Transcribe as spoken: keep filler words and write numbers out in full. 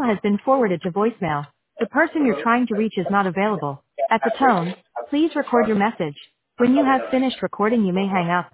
has been forwarded to voicemail. The person you're trying to reach is not available. At the tone, please record your message. When you have finished recording, you may hang up.